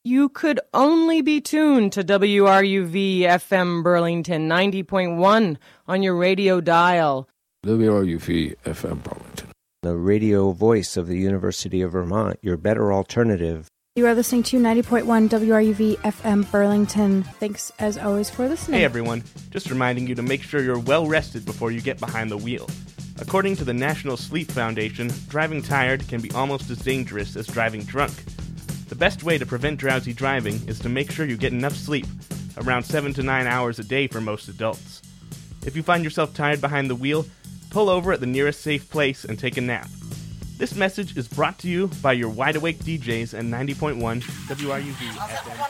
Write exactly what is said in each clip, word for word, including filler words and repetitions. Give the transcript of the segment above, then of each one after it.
you could only be tuned to W R U V F M Burlington ninety point one on your radio dial. W R U V F M Burlington, the radio voice of the University of Vermont, your better alternative. You are listening to ninety point one W R U V F M Burlington. Thanks, as always, for listening. Hey, everyone. Just reminding you to make sure you're well rested before you get behind the wheel. According to the National Sleep Foundation, driving tired can be almost as dangerous as driving drunk. The best way to prevent drowsy driving is to make sure you get enough sleep, around seven to nine hours a day for most adults. If you find yourself tired behind the wheel, pull over at the nearest safe place and take a nap. This message is brought to you by your Wide Awake D Js and ninety point one W R U V F M.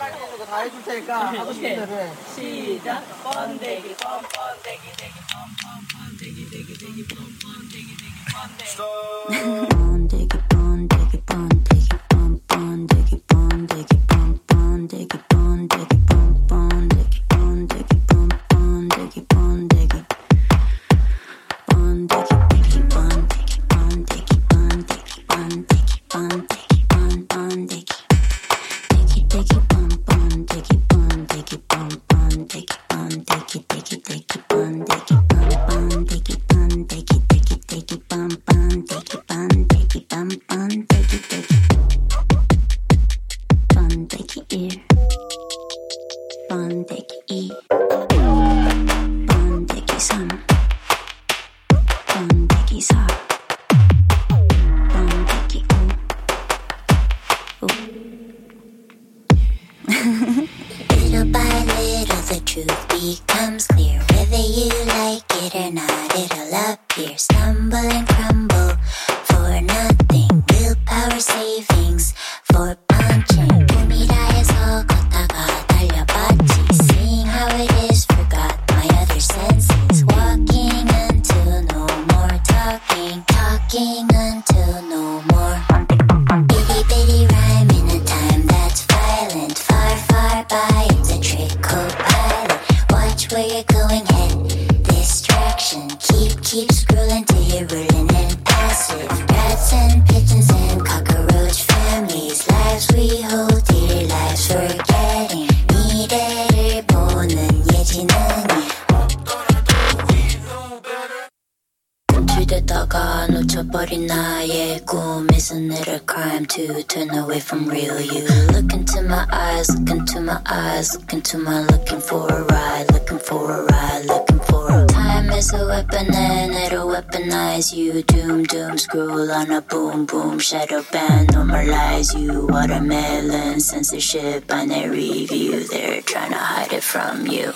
Look into my looking for a ride, looking for a ride, looking for a time is a weapon and it'll weaponize you. Doom, doom, scroll on a boom, boom, shadow ban, normalize you. Watermelon, censorship, binary view, they're trying to hide it from you.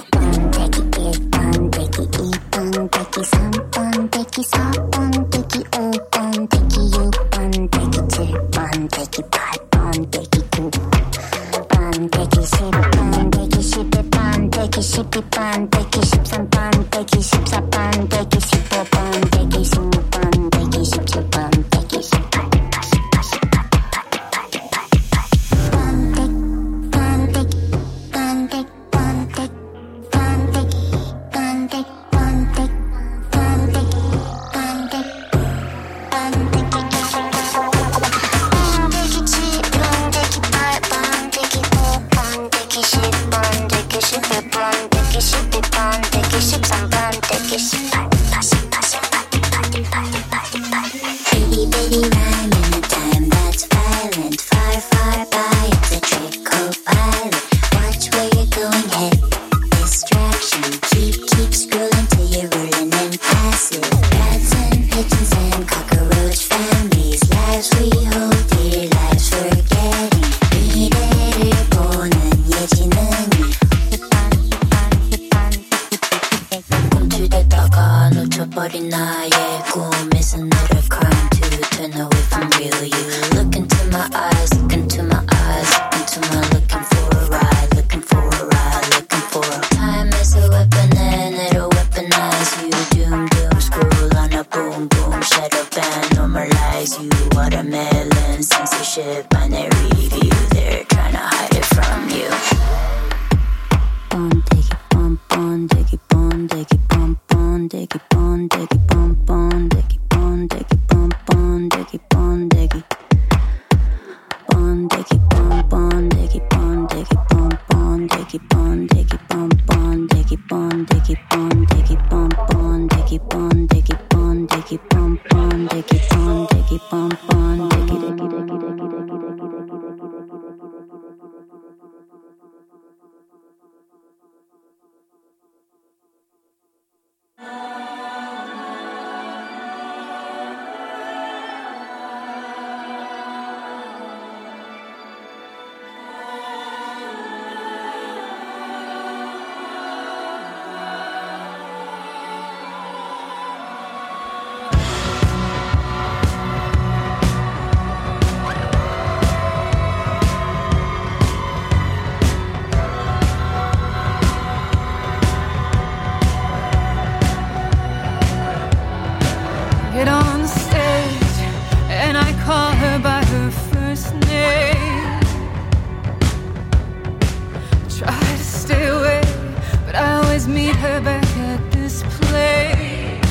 Bon, diggy, bon, bon, diggy, bon, diggy bum bum, diggy diggy diggy diggy diggy diggy diggy. Get on the stage and I call her by her first name. Try to stay away, but I always meet her back at this place.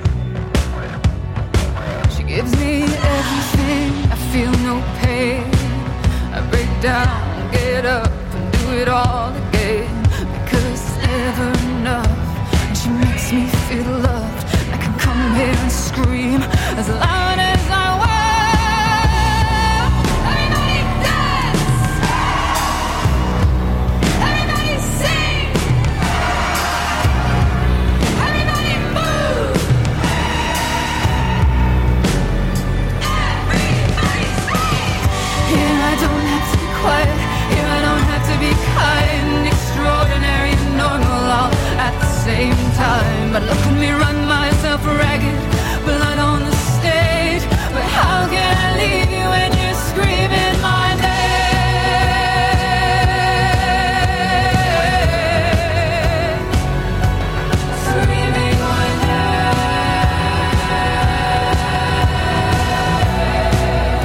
She gives me everything, I feel no pain. I break down, get up and do it all again, because it's never enough. And she makes me feel loved. I can come here and scream as loud as I will. Everybody dance! Everybody sing! Everybody move! Everybody scream! Here I don't have to be quiet. Here I don't have to be kind. Extraordinary and normal all at the same time. But look at me run myself ragged, blood on the stage. But how can I leave you when you're screaming my name? Screaming my name.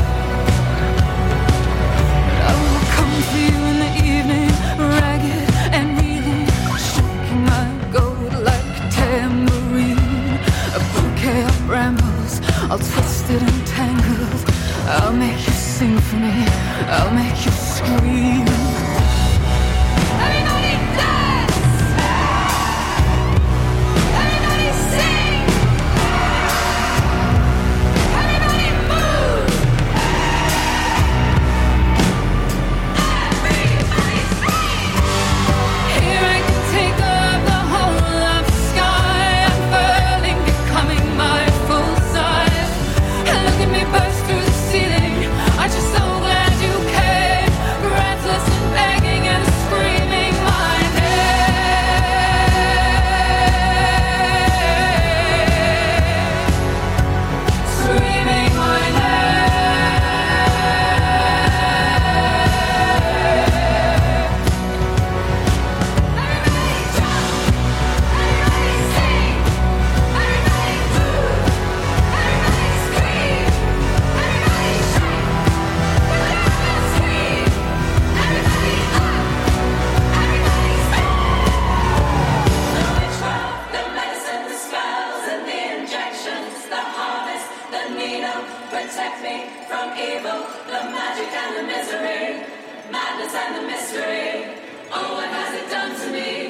But I will come to you in the evening, ragged and reeling, shaking my goat like a tambourine. A bouquet of brambles, all twisted and tangled. I'll make you sing for me, I'll make you scream. Everybody dance! Everybody sing! Everybody move! Everybody scream! Here I can take up the whole of the sky, unfurling, becoming my full size. And look at me burst through the ceiling. Aren't you so glad you came? Breathless and begging and screaming my name. Screaming my name. Everybody jump! Everybody sing! Everybody move! Everybody scream! Everybody shake! Everybody scream! Everybody up! Everybody scream! The witchcraft, the medicine, the spells and the injections, the harvest, the needle, protect me from evil, the magic and the misery, madness and the mystery. Oh, what has it done to me?